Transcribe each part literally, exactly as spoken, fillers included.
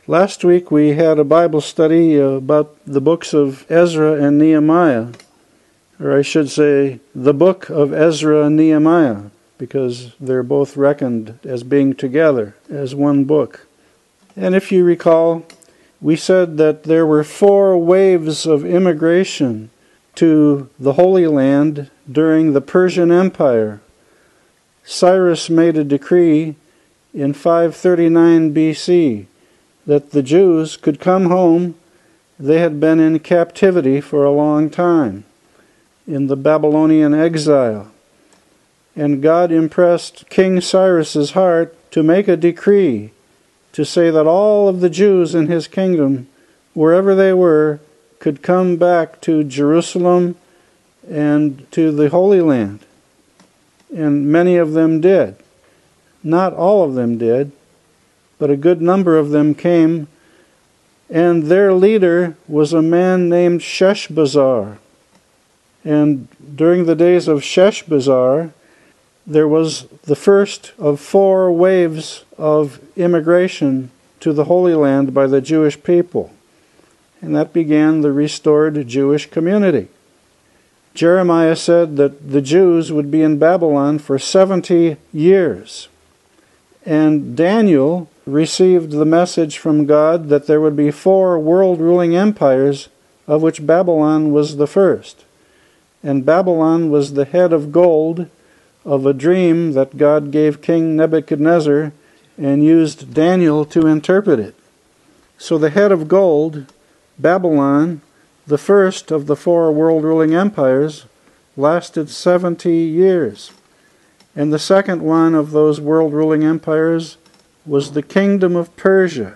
Last week we had a Bible study about the books of Ezra and Nehemiah, or I should say the book of Ezra and Nehemiah, because they're both reckoned as being together as one book. And if you recall, we said that there were four waves of immigration to the Holy Land during the Persian Empire. Cyrus made a decree in five thirty-nine B C that the Jews could come home. They had been in captivity for a long time in the Babylonian exile. And God impressed King Cyrus's heart to make a decree to say that all of the Jews in his kingdom, wherever they were, could come back to Jerusalem and to the Holy Land. And many of them did. Not all of them did, but a good number of them came, and their leader was a man named Sheshbazzar. And during the days of Sheshbazzar, there was the first of four waves of immigration to the Holy Land by the Jewish people. And that began the restored Jewish community. Jeremiah said that the Jews would be in Babylon for seventy years. And Daniel received the message from God that there would be four world-ruling empires, of which Babylon was the first. And Babylon was the head of gold of a dream that God gave King Nebuchadnezzar and used Daniel to interpret it. So the head of gold, Babylon, the first of the four world-ruling empires, lasted seventy years. And the second one of those world-ruling empires was the kingdom of Persia.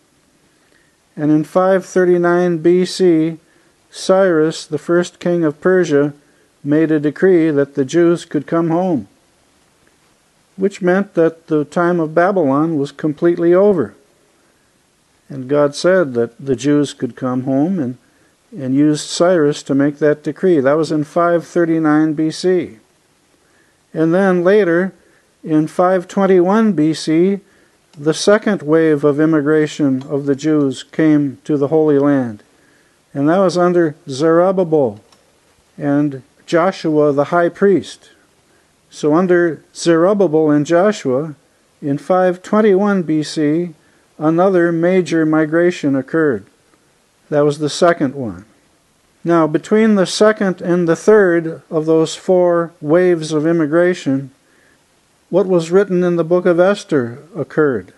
And in five thirty-nine B C, Cyrus, the first king of Persia, made a decree that the Jews could come home, which meant that the time of Babylon was completely over. And God said that the Jews could come home and, and used Cyrus to make that decree. That was in five thirty-nine B C. And then later, in five twenty-one B C, the second wave of immigration of the Jews came to the Holy Land. And that was under Zerubbabel and Joshua the high priest. So under Zerubbabel and Joshua, in five twenty-one B C, another major migration occurred. That was the second one. Now, between the second and the third of those four waves of immigration, what was written in the book of Esther occurred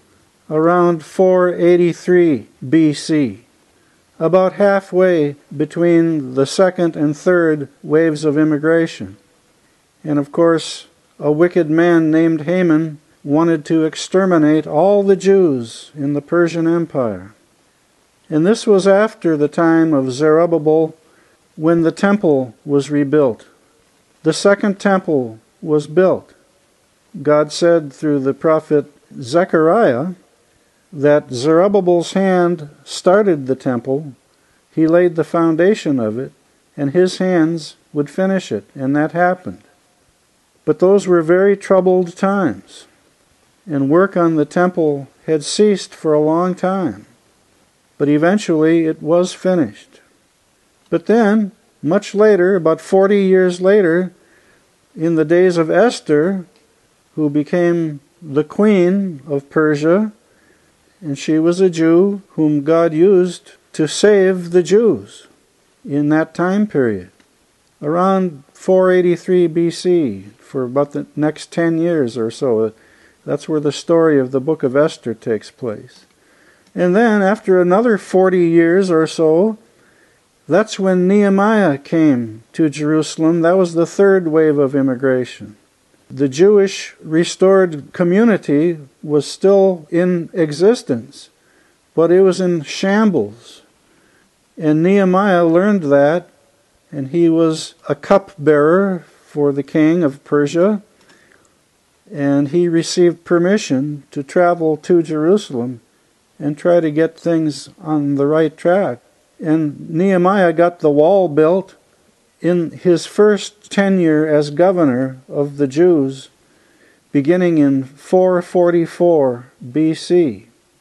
around four eighty-three B C. About halfway between the second and third waves of immigration. And of course, a wicked man named Haman wanted to exterminate all the Jews in the Persian Empire. And this was after the time of Zerubbabel, when the temple was rebuilt. The second temple was built. God said through the prophet Zechariah that Zerubbabel's hand started the temple, he laid the foundation of it, and his hands would finish it, and that happened. But those were very troubled times, and work on the temple had ceased for a long time, but eventually it was finished. But then, much later, about forty years later, in the days of Esther, who became the queen of Persia, and she was a Jew whom God used to save the Jews in that time period. Around four eighty-three B C, for about the next ten years or so, that's where the story of the book of Esther takes place. And then, after another forty years or so, that's when Nehemiah came to Jerusalem. That was the third wave of immigration. The Jewish restored community was still in existence, but it was in shambles. And Nehemiah learned that, and he was a cupbearer for the king of Persia, and he received permission to travel to Jerusalem and try to get things on the right track. And Nehemiah got the wall built in his first tenure as governor of the Jews, beginning in four forty-four B C.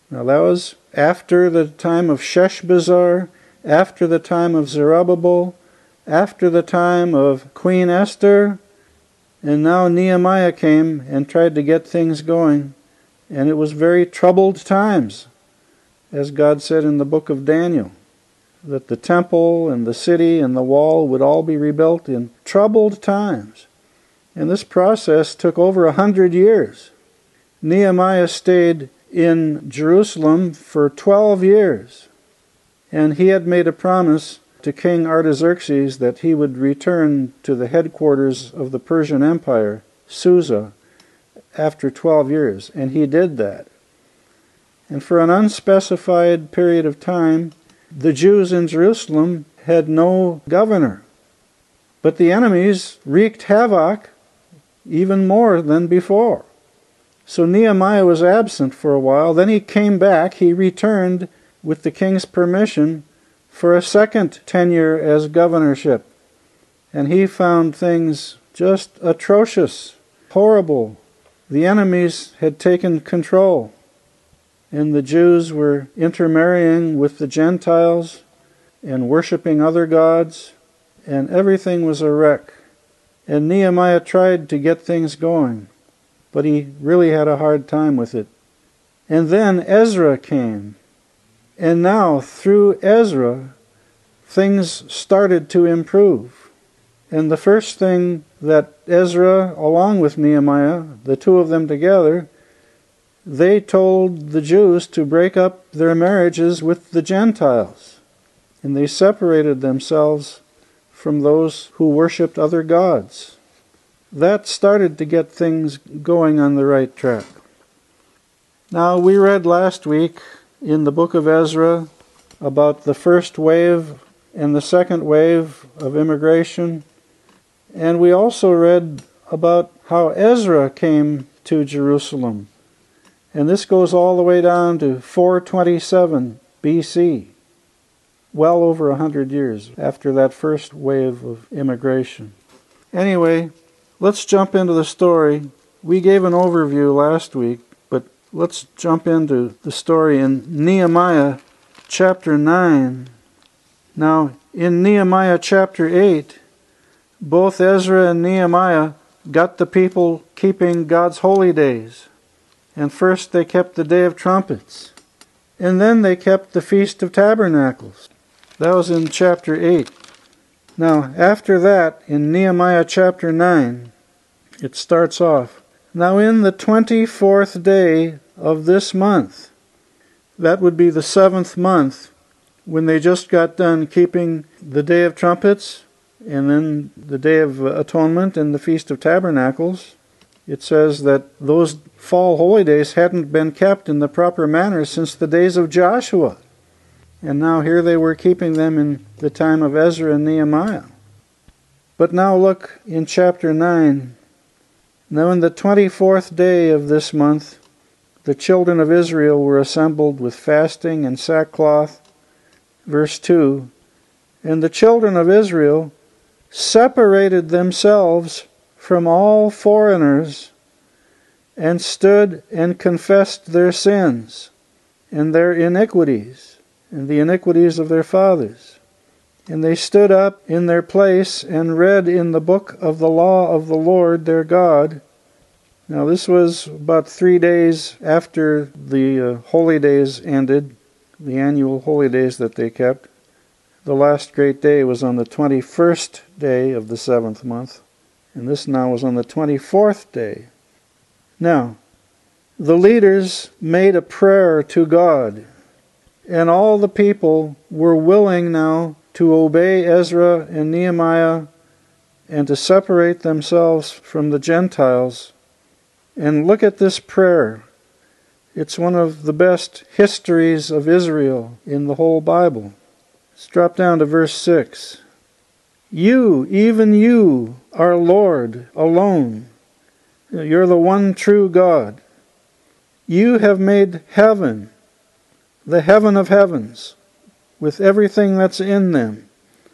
Now that was after the time of Sheshbazzar, after the time of Zerubbabel, after the time of Queen Esther, and now Nehemiah came and tried to get things going, and it was very troubled times, as God said in the book of Daniel, that the temple and the city and the wall would all be rebuilt in troubled times. And this process took over a hundred years. Nehemiah stayed in Jerusalem for twelve years, and he had made a promise to King Artaxerxes that he would return to the headquarters of the Persian Empire, Susa, after twelve years, and he did that. And for an unspecified period of time, the Jews in Jerusalem had no governor. But the enemies wreaked havoc even more than before. So Nehemiah was absent for a while. Then he came back. He returned with the king's permission for a second tenure as governorship. And he found things just atrocious, horrible. The enemies had taken control, and the Jews were intermarrying with the Gentiles and worshiping other gods, and everything was a wreck. And Nehemiah tried to get things going, but he really had a hard time with it. And then Ezra came, and now through Ezra, things started to improve. And the first thing that Ezra, along with Nehemiah, the two of them together, they told the Jews to break up their marriages with the Gentiles. And they separated themselves from those who worshipped other gods. That started to get things going on the right track. Now, we read last week in the book of Ezra about the first wave and the second wave of immigration. And we also read about how Ezra came to Jerusalem. And this goes all the way down to four twenty-seven B C, well over a hundred years after that first wave of immigration. Anyway, let's jump into the story. We gave an overview last week, but let's jump into the story in Nehemiah chapter nine. Now, in Nehemiah chapter eight, both Ezra and Nehemiah got the people keeping God's holy days. And first they kept the Day of Trumpets. And then they kept the Feast of Tabernacles. That was in chapter eight. Now, after that, in Nehemiah chapter nine, it starts off, "Now in the twenty-fourth day of this month," that would be the seventh month, when they just got done keeping the Day of Trumpets, and then the Day of Atonement and the Feast of Tabernacles, it says that those fall holy days hadn't been kept in the proper manner since the days of Joshua. And now here they were keeping them in the time of Ezra and Nehemiah. But now look in chapter nine. "Now in the twenty-fourth day of this month, the children of Israel were assembled with fasting and sackcloth." Verse two, "And the children of Israel separated themselves from all foreigners, and stood and confessed their sins, and their iniquities, and the iniquities of their fathers. And they stood up in their place, and read in the book of the law of the Lord their God." Now this was about three days after the uh, holy days ended, the annual holy days that they kept. The last great day was on the twenty-first day of the seventh month. And this now was on the twenty-fourth day. Now, the leaders made a prayer to God, and all the people were willing now to obey Ezra and Nehemiah and to separate themselves from the Gentiles. And look at this prayer. It's one of the best histories of Israel in the whole Bible. Let's drop down to verse six. "You, even you, are Lord alone. You're the one true God. You have made heaven, the heaven of heavens, with everything that's in them,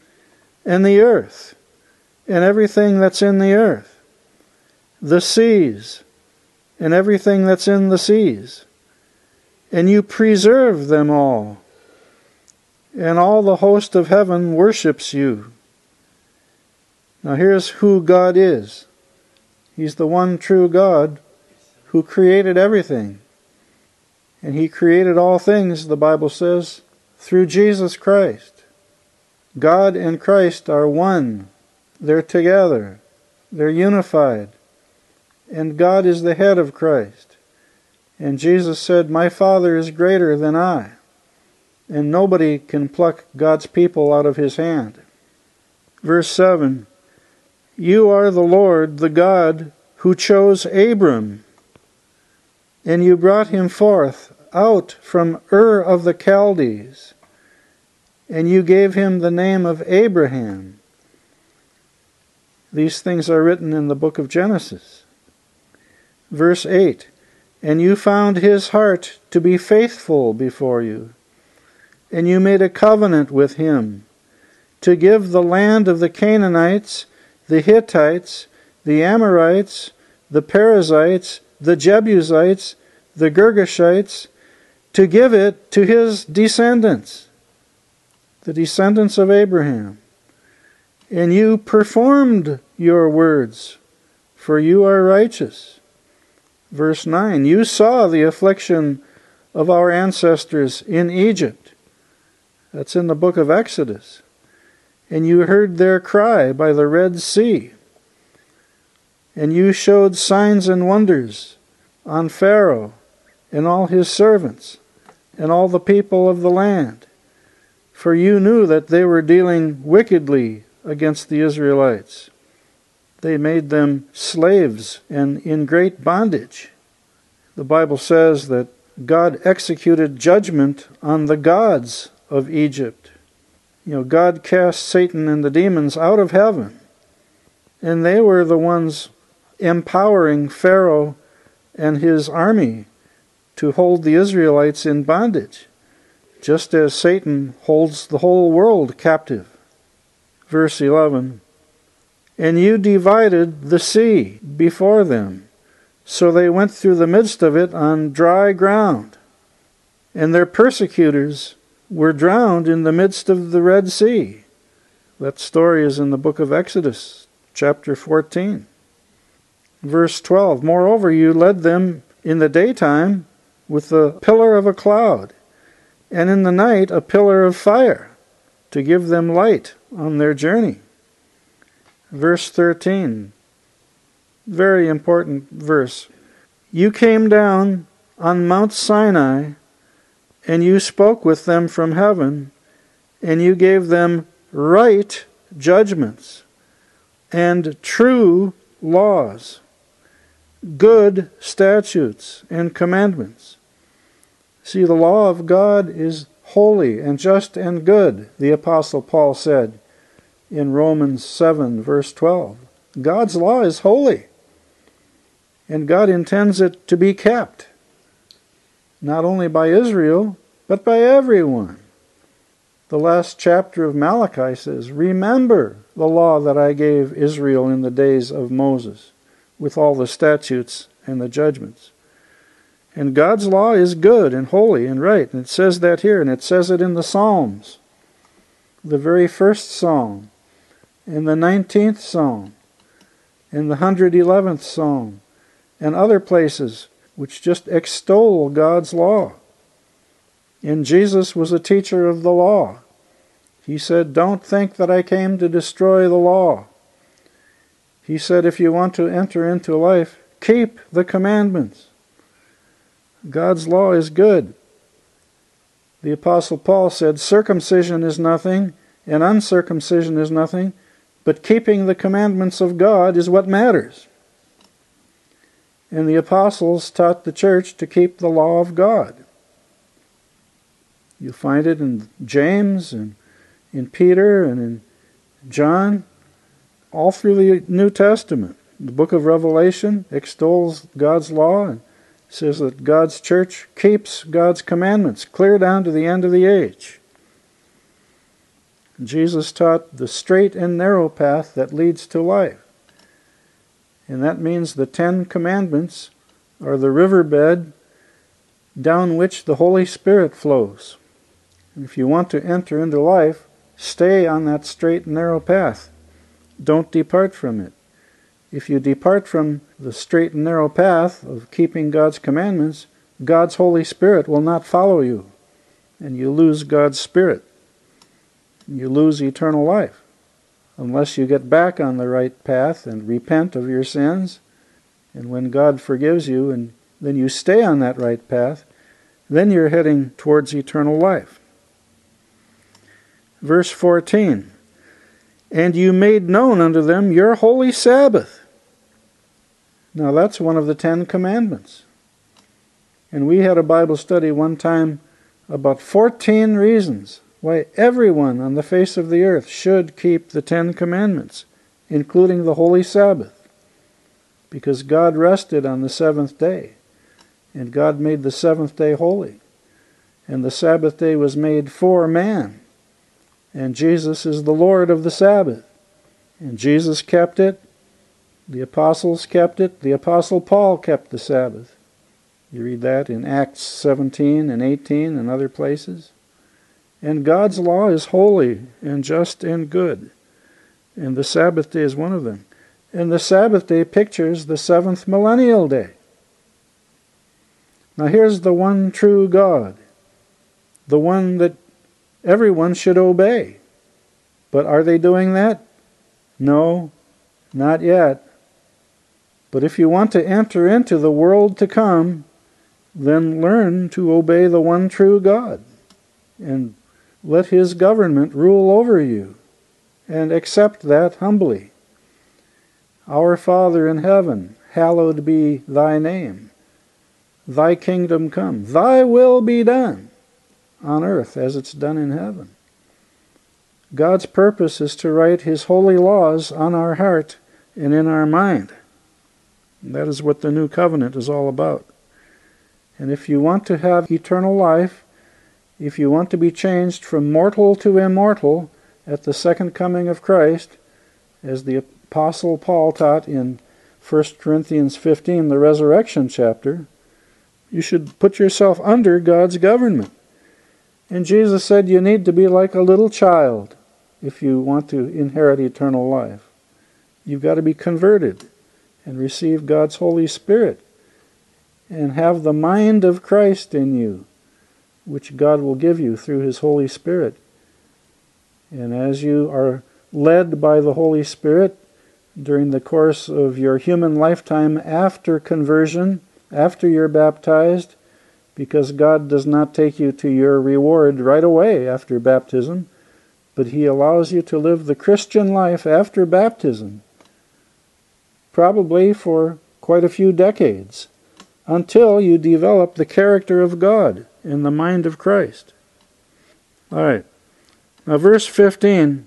and the earth, and everything that's in the earth, the seas, and everything that's in the seas, and you preserve them all, and all the host of heaven worships you. Now here's who God is. He's the one true God who created everything. And He created all things, the Bible says, through Jesus Christ. God and Christ are one. They're together. They're unified. And God is the head of Christ. And Jesus said, "My Father is greater than I." And nobody can pluck God's people out of His hand. Verse seven, "You are the Lord, the God, who chose Abram, and you brought him forth out from Ur of the Chaldees, and you gave him the name of Abraham." These things are written in the book of Genesis. Verse eight, "And you found his heart to be faithful before you, and you made a covenant with him to give the land of the Canaanites, the Hittites, the Amorites, the Perizzites, the Jebusites, the Girgashites, to give it to his descendants, the descendants of Abraham. And you performed your words, for you are righteous." Verse nine, "You saw the affliction of our ancestors in Egypt." That's in the book of Exodus. "And you heard their cry by the Red Sea. And you showed signs and wonders on Pharaoh and all his servants and all the people of the land. For you knew that they were dealing wickedly against the Israelites. They made them slaves and in great bondage." The Bible says that God executed judgment on the gods of Egypt. You know, God cast Satan and the demons out of heaven, and they were the ones empowering Pharaoh and his army to hold the Israelites in bondage, just as Satan holds the whole world captive. Verse eleven, "And you divided the sea before them, so they went through the midst of it on dry ground, and their persecutors were drowned in the midst of the Red Sea." That story is in the book of Exodus, chapter fourteen. Verse twelve, "Moreover, you led them in the daytime with the pillar of a cloud, and in the night a pillar of fire, to give them light on their journey." Verse thirteen, very important verse. "You came down on Mount Sinai, and you spoke with them from heaven, and you gave them right judgments and true laws, good statutes and commandments." See, the law of God is holy and just and good, the Apostle Paul said in Romans seven, verse twelve. God's law is holy, and God intends it to be kept, not only by Israel, but by everyone. The last chapter of Malachi says, "Remember the law that I gave Israel in the days of Moses, with all the statutes and the judgments." And God's law is good and holy and right. And it says that here, and it says it in the Psalms. The very first Psalm, in the nineteenth Psalm, in the one hundred eleventh Psalm, and other places which just extol God's law. And Jesus was a teacher of the law. He said, "Don't think that I came to destroy the law." He said, if you want to enter into life, keep the commandments. God's law is good. The Apostle Paul said, "Circumcision is nothing, and uncircumcision is nothing, but keeping the commandments of God is what matters." And the apostles taught the church to keep the law of God. You find it in James and in Peter and in John, all through the New Testament. The book of Revelation extols God's law and says that God's church keeps God's commandments clear down to the end of the age. Jesus taught the straight and narrow path that leads to life. And that means the Ten Commandments are the riverbed down which the Holy Spirit flows. And if you want to enter into life, stay on that straight and narrow path. Don't depart from it. If you depart from the straight and narrow path of keeping God's commandments, God's Holy Spirit will not follow you, and you lose God's Spirit. You lose eternal life. Unless you get back on the right path and repent of your sins, and when God forgives you and then you stay on that right path, then you're heading towards eternal life. Verse fourteen, and you made known unto them your holy Sabbath. Now that's one of the Ten Commandments. And we had a Bible study one time about fourteen reasons why everyone on the face of the earth should keep the Ten Commandments, including the Holy Sabbath. Because God rested on the seventh day, and God made the seventh day holy. And the Sabbath day was made for man, and Jesus is the Lord of the Sabbath. And Jesus kept it, the apostles kept it, the Apostle Paul kept the Sabbath. You read that in Acts seventeen and eighteen and other places. And God's law is holy and just and good. And the Sabbath day is one of them. And the Sabbath day pictures the seventh millennial day. Now here's the one true God, the one that everyone should obey. But are they doing that? No, not yet. But if you want to enter into the world to come, then learn to obey the one true God, and let His government rule over you, and accept that humbly. Our Father in heaven, hallowed be thy name. Thy kingdom come. Thy will be done on earth as it's done in heaven. God's purpose is to write His holy laws on our heart and in our mind. And that is what the new covenant is all about. And if you want to have eternal life, if you want to be changed from mortal to immortal at the second coming of Christ, as the Apostle Paul taught in First Corinthians fifteen, the resurrection chapter, you should put yourself under God's government. And Jesus said you need to be like a little child if you want to inherit eternal life. You've got to be converted and receive God's Holy Spirit and have the mind of Christ in you, which God will give you through His Holy Spirit. And as you are led by the Holy Spirit during the course of your human lifetime after conversion, after you're baptized, because God does not take you to your reward right away after baptism, but He allows you to live the Christian life after baptism, probably for quite a few decades, until you develop the character of God in the mind of Christ. All right. Now verse fifteen,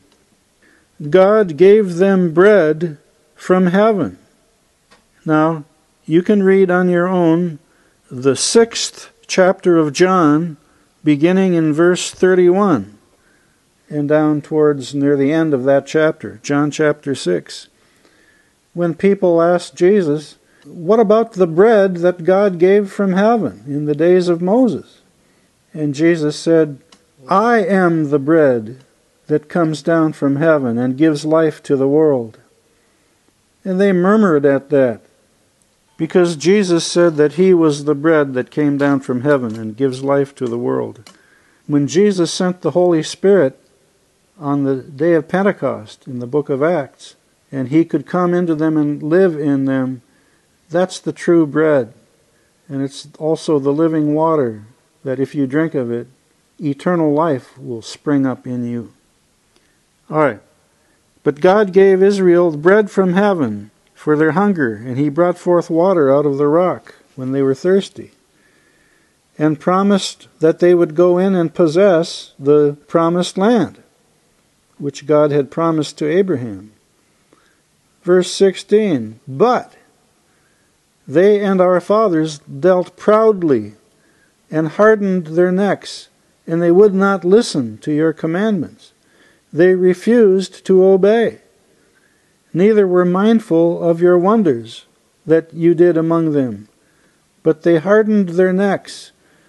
God gave them bread from heaven. Now, you can read on your own the sixth chapter of John, beginning in verse thirty-one, and down towards near the end of that chapter, John chapter six. When people asked Jesus, what about the bread that God gave from heaven in the days of Moses? And Jesus said, I am the bread that comes down from heaven and gives life to the world. And they murmured at that, because Jesus said that He was the bread that came down from heaven and gives life to the world. When Jesus sent the Holy Spirit on the day of Pentecost in the book of Acts, and He could come into them and live in them, that's the true bread. And it's also the living water that if you drink of it, eternal life will spring up in you. All right. But God gave Israel bread from heaven for their hunger, and He brought forth water out of the rock when they were thirsty, and promised that they would go in and possess the promised land, which God had promised to Abraham. Verse sixteen, but they and our fathers dealt proudly and hardened their necks, and they would not listen to your commandments. They refused to obey, neither were mindful of your wonders that you did among them. But they hardened their necks,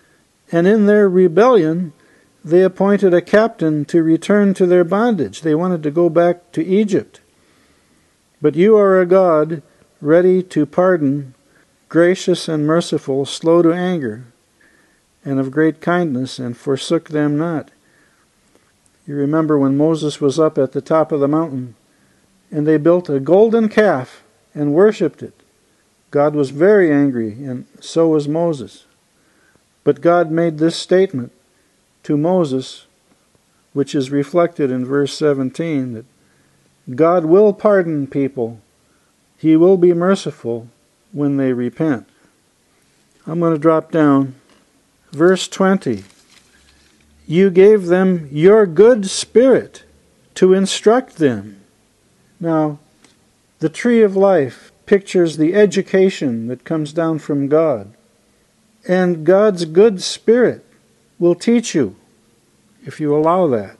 And in their rebellion, they appointed a captain to return to their bondage. They wanted to go back to Egypt. But you are a God ready to pardon, gracious and merciful, slow to anger, and of great kindness, and forsook them not. You remember when Moses was up at the top of the mountain, and they built a golden calf and worshipped it. God was very angry, and so was Moses. But God made this statement to Moses, which is reflected in verse seventeen, that God will pardon people. He will be merciful when they repent. I'm going to drop down. Verse twenty. You gave them your good spirit to instruct them. Now, the tree of life pictures the education that comes down from God. And God's good spirit will teach you if you allow that.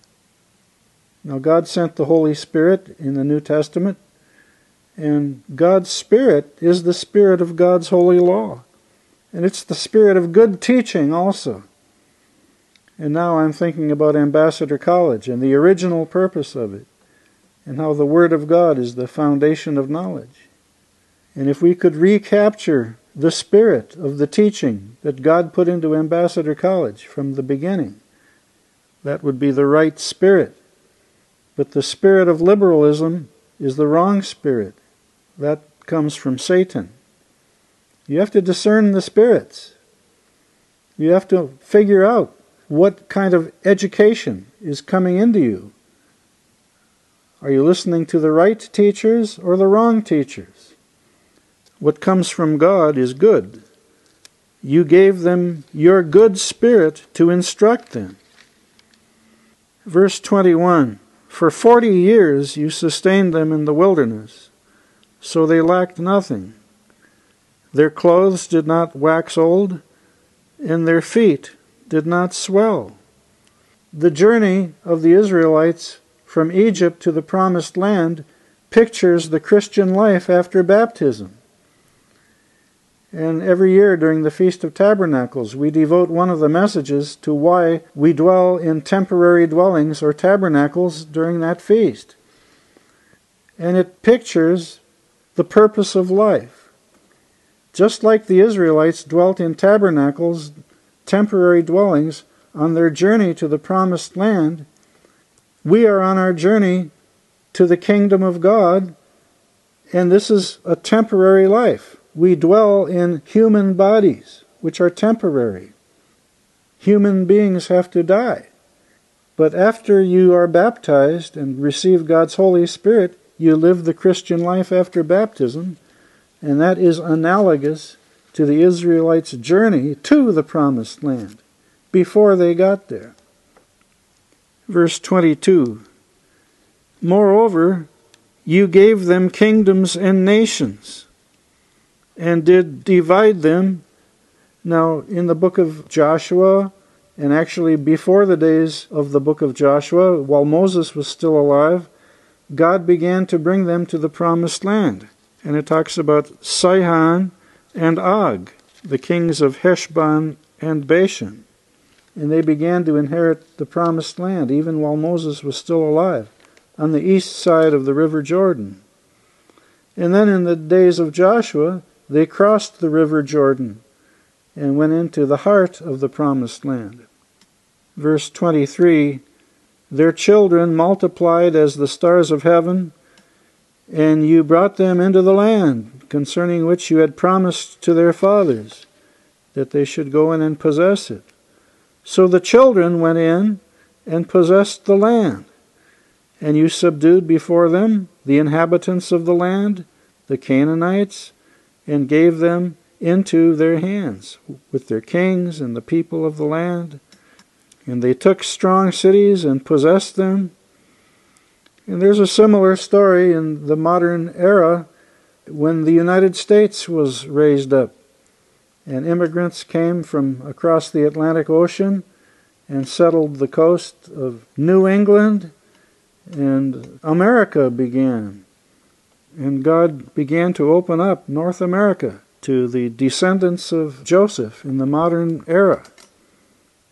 Now, God sent the Holy Spirit in the New Testament, and God's Spirit is the Spirit of God's holy law. And it's the Spirit of good teaching also. And now I'm thinking about Ambassador College and the original purpose of it, and how the Word of God is the foundation of knowledge. And if we could recapture the spirit of the teaching that God put into Ambassador College from the beginning, that would be the right spirit. But the spirit of liberalism is the wrong spirit. That comes from Satan. You have to discern the spirits. You have to figure out what kind of education is coming into you. Are you listening to the right teachers or the wrong teachers? What comes from God is good. You gave them your good spirit to instruct them. Verse twenty-one, for forty years you sustained them in the wilderness, so they lacked nothing. Their clothes did not wax old, and their feet did not swell. The journey of the Israelites from Egypt to the Promised Land pictures the Christian life after baptism. And every year during the Feast of Tabernacles, we devote one of the messages to why we dwell in temporary dwellings or tabernacles during that feast. And it pictures the purpose of life. Just like the Israelites dwelt in tabernacles, temporary dwellings, on their journey to the Promised Land, we are on our journey to the kingdom of God, and this is a temporary life. We dwell in human bodies, which are temporary. Human beings have to die. But after you are baptized and receive God's Holy Spirit, you live the Christian life after baptism, and that is analogous to the Israelites' journey to the Promised Land before they got there. Verse twenty-two, moreover, you gave them kingdoms and nations, and did divide them. Now, in the book of Joshua, and actually before the days of the book of Joshua, while Moses was still alive, God began to bring them to the Promised Land. And it talks about Sihon and Og, the kings of Heshbon and Bashan. And they began to inherit the Promised Land, even while Moses was still alive, on the east side of the river Jordan. And then in the days of Joshua, they crossed the river Jordan and went into the heart of the Promised Land. Verse twenty-three, their children multiplied as the stars of heaven, and you brought them into the land, concerning which you had promised to their fathers, that they should go in and possess it. So the children went in and possessed the land, and you subdued before them the inhabitants of the land, the Canaanites, and gave them into their hands, with their kings and the people of the land. And they took strong cities and possessed them. And there's a similar story in the modern era when the United States was raised up. And immigrants came from across the Atlantic Ocean and settled the coast of New England, and America began. And God began to open up North America to the descendants of Joseph in the modern era.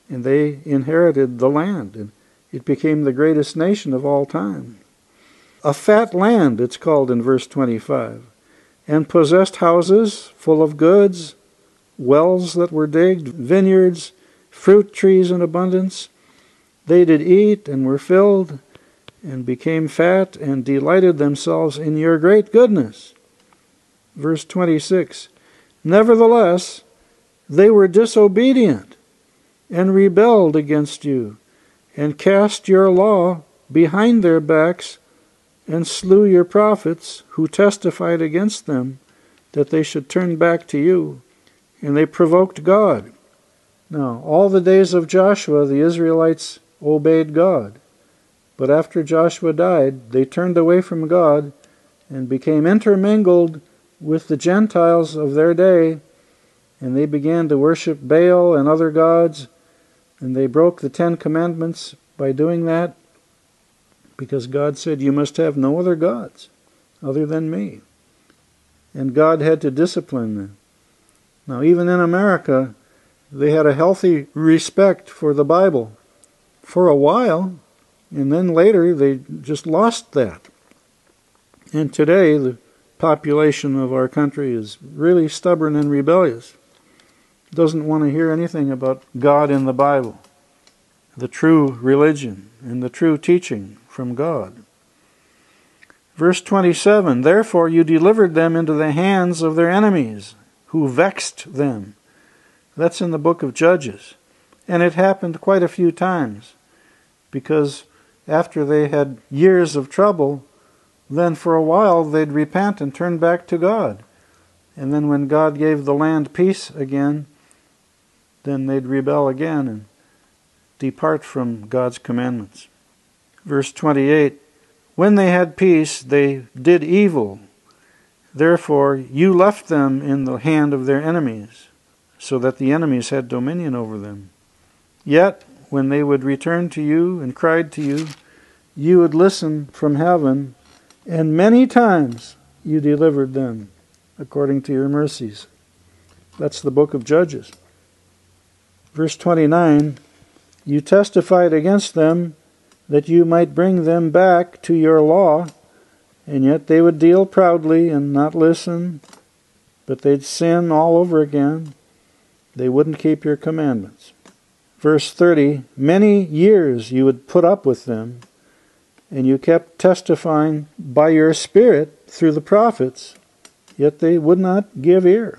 and they inherited the land, and it became the greatest nation of all time. A fat land, it's called in verse twenty-five, and possessed houses full of goods, wells that were digged, vineyards, fruit trees in abundance. They did eat and were filled, and became fat, and delighted themselves in your great goodness. Verse twenty-six, nevertheless, they were disobedient, and rebelled against you, and cast your law behind their backs, and slew your prophets, who testified against them, that they should turn back to you, and they provoked God. Now, all the days of Joshua, the Israelites obeyed God. But after Joshua died, they turned away from God and became intermingled with the Gentiles of their day, and they began to worship Baal and other gods, and they broke the Ten Commandments by doing that, because God said, you must have no other gods other than me. And God had to discipline them. Now, even in America, they had a healthy respect for the Bible for a while, and then later they just lost that. And today, the population of our country is really stubborn and rebellious. Doesn't want to hear anything about God in the Bible, the true religion and the true teaching from God. Verse twenty-seven, therefore you delivered them into the hands of their enemies, who vexed them. That's in the book of Judges. And it happened quite a few times, because after they had years of trouble, then for a while they'd repent and turn back to God. And then when God gave the land peace again, then they'd rebel again and depart from God's commandments. Verse twenty-eight, when they had peace, they did evil. Therefore you left them in the hand of their enemies, so that the enemies had dominion over them. Yet, when they would return to you and cried to you, you would listen from heaven, and many times you delivered them according to your mercies. That's the book of Judges. Verse twenty-nine, you testified against them that you might bring them back to your law, and yet they would deal proudly and not listen, but they'd sin all over again. They wouldn't keep your commandments. Verse thirty, many years you would put up with them, and you kept testifying by your Spirit through the prophets, yet they would not give ear.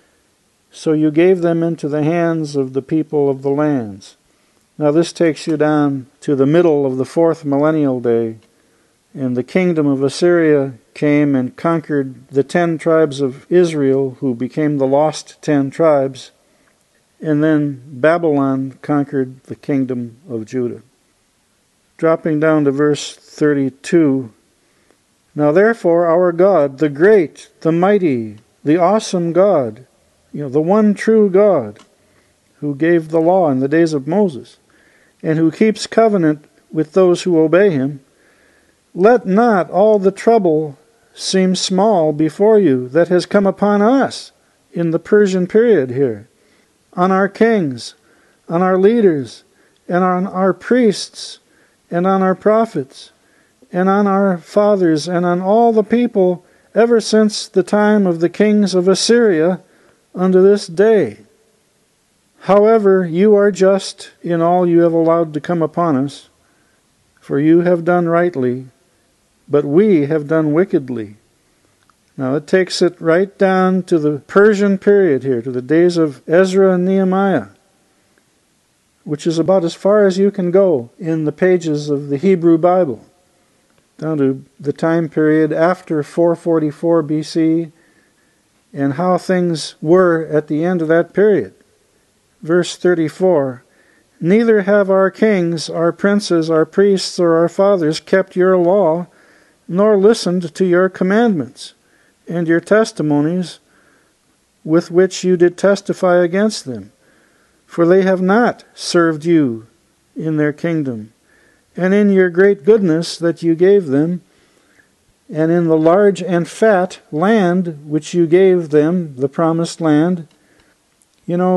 So you gave them into the hands of the people of the lands. Now this takes you down to the middle of the fourth millennial day, and the kingdom of Assyria came and conquered the ten tribes of Israel, who became the lost ten tribes, and then Babylon conquered the kingdom of Judah. Dropping down to verse thirty-two, now therefore our God, the great, the mighty, the awesome God, you know, the one true God, who gave the law in the days of Moses, and who keeps covenant with those who obey him, let not all the trouble seem small before you that has come upon us in the Persian period here, on our kings, on our leaders, and on our priests, and on our prophets, and on our fathers, and on all the people, ever since the time of the kings of Assyria unto this day. However, you are just in all you have allowed to come upon us, for you have done rightly, but we have done wickedly. Now it takes it right down to the Persian period here, to the days of Ezra and Nehemiah, which is about as far as you can go in the pages of the Hebrew Bible, down to the time period after four forty-four B C, and how things were at the end of that period. Verse thirty-four, neither have our kings, our princes, our priests, or our fathers kept your law, nor listened to your commandments, and your testimonies with which you did testify against them. For they have not served you in their kingdom, and in your great goodness that you gave them, and in the large and fat land which you gave them, the promised land. You know,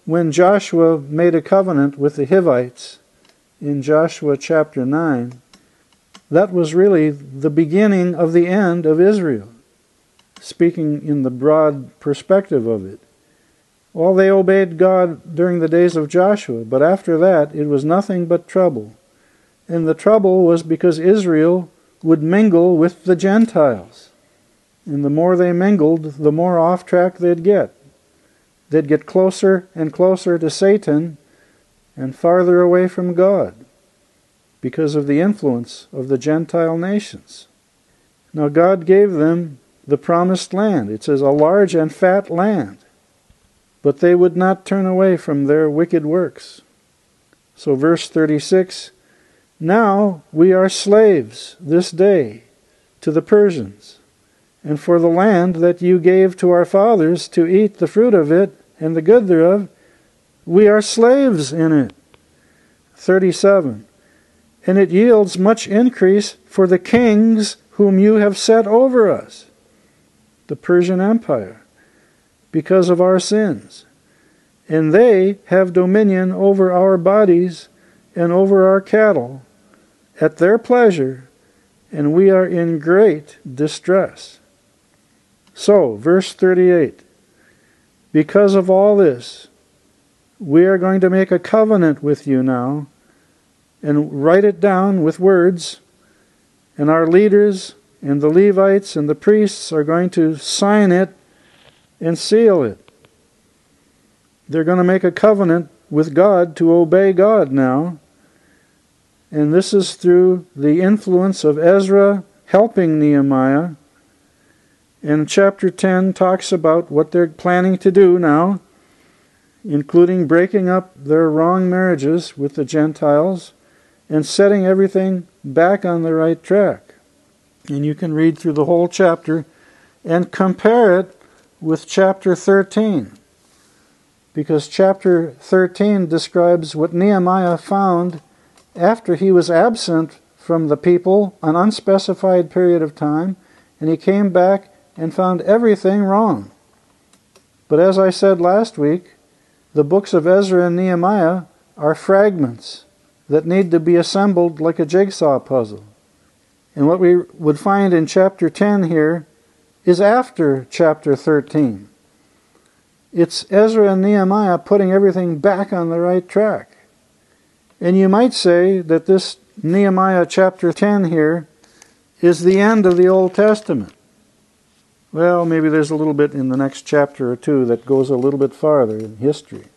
when Joshua made a covenant with the Hivites in Joshua chapter nine, that was really the beginning of the end of Israel, speaking in the broad perspective of it. Well, they obeyed God during the days of Joshua, but after that it was nothing but trouble. And the trouble was because Israel would mingle with the Gentiles. And the more they mingled, the more off track they'd get. They'd get closer and closer to Satan and farther away from God because of the influence of the Gentile nations. Now God gave them the promised land. It says a large and fat land. But they would not turn away from their wicked works. So verse thirty-six, now we are slaves this day to the Persians, and for the land that you gave to our fathers to eat the fruit of it and the good thereof, we are slaves in it. thirty-seven, and it yields much increase for the kings whom you have set over us, the Persian Empire, because of our sins. And they have dominion over our bodies and over our cattle at their pleasure, and we are in great distress. So, verse thirty-eight, because of all this, we are going to make a covenant with you now, and write it down with words, and our leaders and the Levites and the priests are going to sign it and seal it. They're going to make a covenant with God to obey God now. And this is through the influence of Ezra helping Nehemiah. And chapter ten talks about what they're planning to do now, including breaking up their wrong marriages with the Gentiles and setting everything back on the right track. And you can read through the whole chapter and compare it with chapter thirteen. Because chapter thirteen describes what Nehemiah found after he was absent from the people an unspecified period of time, and he came back and found everything wrong. But as I said last week, the books of Ezra and Nehemiah are fragments that need to be assembled like a jigsaw puzzle. And what we would find in chapter ten here is after chapter thirteen. It's Ezra and Nehemiah putting everything back on the right track. And you might say that this Nehemiah chapter ten here is the end of the Old Testament. Well, maybe there's a little bit in the next chapter or two that goes a little bit farther in history.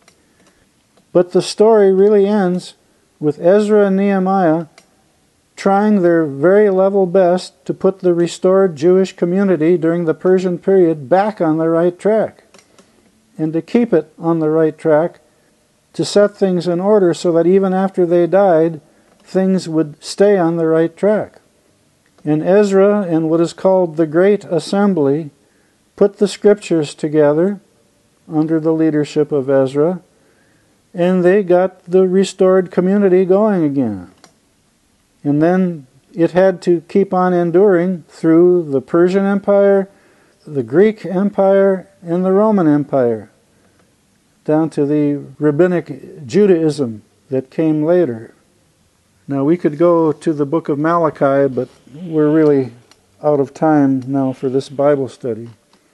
But the story really ends with Ezra and Nehemiah trying their very level best to put the restored Jewish community during the Persian period back on the right track, and to keep it on the right track, to set things in order so that even after they died, things would stay on the right track. And Ezra and what is called the Great Assembly put the scriptures together under the leadership of Ezra, and they got the restored community going again. And then it had to keep on enduring through the Persian Empire, the Greek Empire, and the Roman Empire, down to the Rabbinic Judaism that came later. Now we could go to the book of Malachi, but we're really out of time now for this Bible study.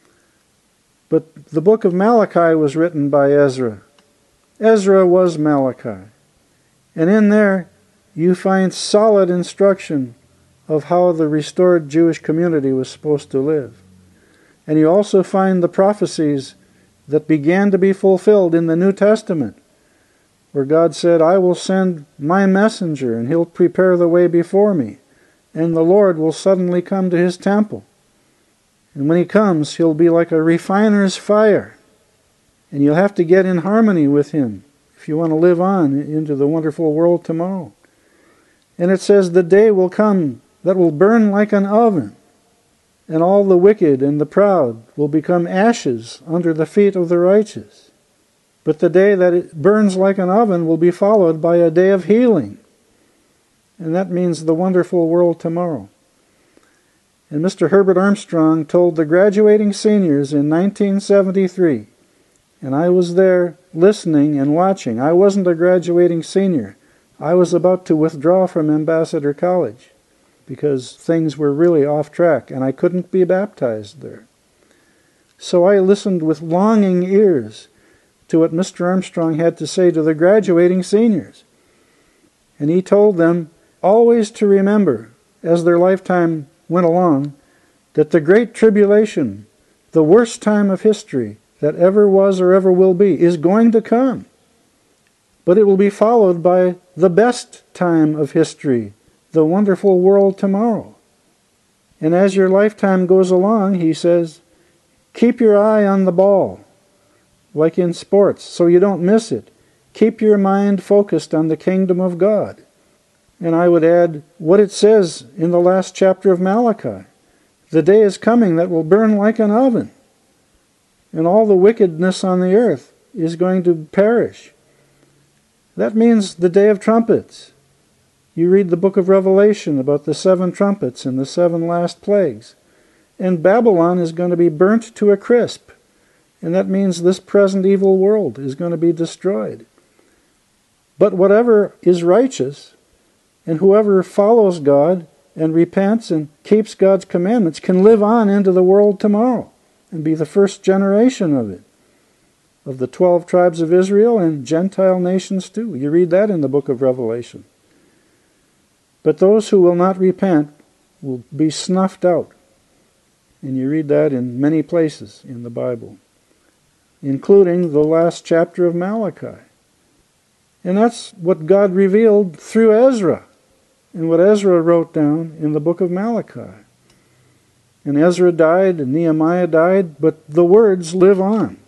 But the book of Malachi was written by Ezra. Ezra was Malachi. And in there you find solid instruction of how the restored Jewish community was supposed to live. And you also find the prophecies that began to be fulfilled in the New Testament, where God said, I will send my messenger, and he'll prepare the way before me, and the Lord will suddenly come to his temple. And when he comes, he'll be like a refiner's fire, and you'll have to get in harmony with him if you want to live on into the wonderful world tomorrow. And it says, the day will come that will burn like an oven, and all the wicked and the proud will become ashes under the feet of the righteous. But the day that it burns like an oven will be followed by a day of healing. And that means the wonderful world tomorrow. And Mister Herbert Armstrong told the graduating seniors in nineteen seventy-three And I was there listening and watching. I wasn't a graduating senior. I was about to withdraw from Ambassador College because things were really off track and I couldn't be baptized there. So I listened with longing ears to what Mister Armstrong had to say to the graduating seniors. And he told them always to remember, as their lifetime went along, that the Great Tribulation, the worst time of history that ever was or ever will be, is going to come. But it will be followed by the best time of history, the wonderful world tomorrow. And as your lifetime goes along, he says, keep your eye on the ball, like in sports, so you don't miss it. Keep your mind focused on the kingdom of God. And I would add what it says in the last chapter of Malachi. The day is coming that will burn like an oven, and all the wickedness on the earth is going to perish. That means the day of trumpets. You read the book of Revelation about the seven trumpets and the seven last plagues. And Babylon is going to be burnt to a crisp. And that means this present evil world is going to be destroyed. But whatever is righteous, and whoever follows God and repents and keeps God's commandments can live on into the world tomorrow and be the first generation of it, of the twelve tribes of Israel and Gentile nations too. You read that in the book of Revelation. But those who will not repent will be snuffed out. And you read that in many places in the Bible, including the last chapter of Malachi. And that's what God revealed through Ezra, and what Ezra wrote down in the book of Malachi. And Ezra died, and Nehemiah died, but the words live on.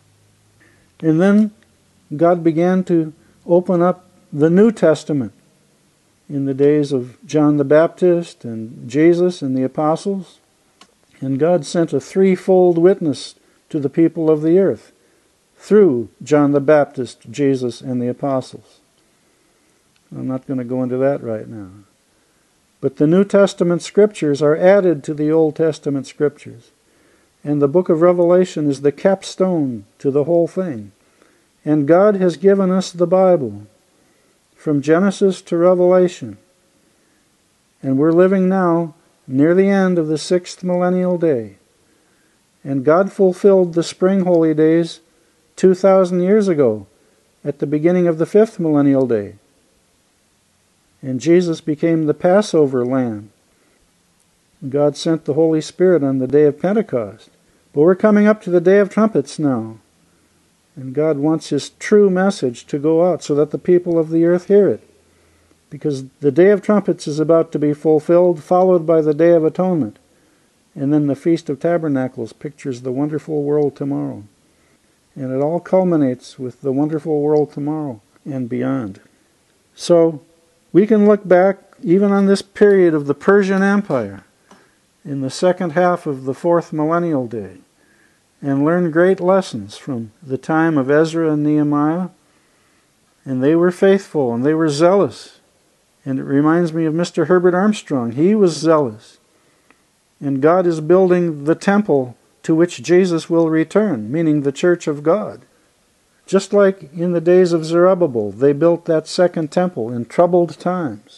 And then God began to open up the New Testament in the days of John the Baptist and Jesus and the apostles. And God sent a threefold witness to the people of the earth through John the Baptist, Jesus, and the apostles. I'm not going to go into that right now. But the New Testament scriptures are added to the Old Testament scriptures. And the book of Revelation is the capstone to the whole thing. And God has given us the Bible from Genesis to Revelation. And we're living now near the end of the sixth millennial day. And God fulfilled the spring holy days two thousand years ago at the beginning of the fifth millennial day. And Jesus became the Passover lamb. God sent the Holy Spirit on the day of Pentecost. But we're coming up to the day of trumpets now. And God wants His true message to go out so that the people of the earth hear it. Because the day of trumpets is about to be fulfilled, followed by the Day of Atonement. And then the Feast of Tabernacles pictures the wonderful world tomorrow. And it all culminates with the wonderful world tomorrow and beyond. So, we can look back even on this period of the Persian Empire in the second half of the fourth millennial day and learn great lessons from the time of Ezra and Nehemiah. And they were faithful and they were zealous. And it reminds me of Mister Herbert Armstrong. He was zealous. And God is building the temple to which Jesus will return, meaning the church of God. Just like in the days of Zerubbabel, they built that second temple in troubled times.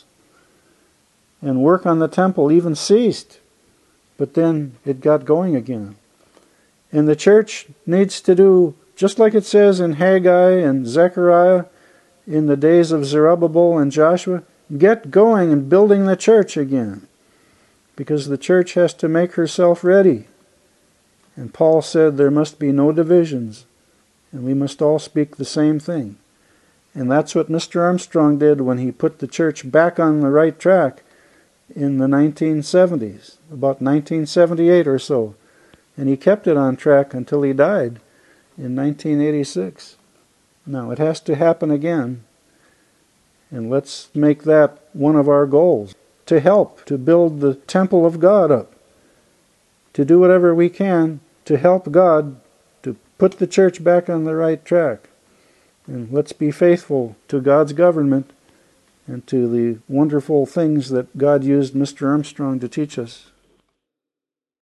And work on the temple even ceased. But then it got going again. And the church needs to do, just like it says in Haggai and Zechariah, in the days of Zerubbabel and Joshua, get going and building the church again. Because the church has to make herself ready. And Paul said there must be no divisions. And we must all speak the same thing. And that's what Mister Armstrong did when he put the church back on the right track in the nineteen seventies, about nineteen seventy-eight or so. And he kept it on track until he died in nineteen eighty-six. Now, it has to happen again. And let's make that one of our goals, to help to build the temple of God up, to do whatever we can to help God to put the church back on the right track. And let's be faithful to God's government and to the wonderful things that God used Mister Armstrong to teach us.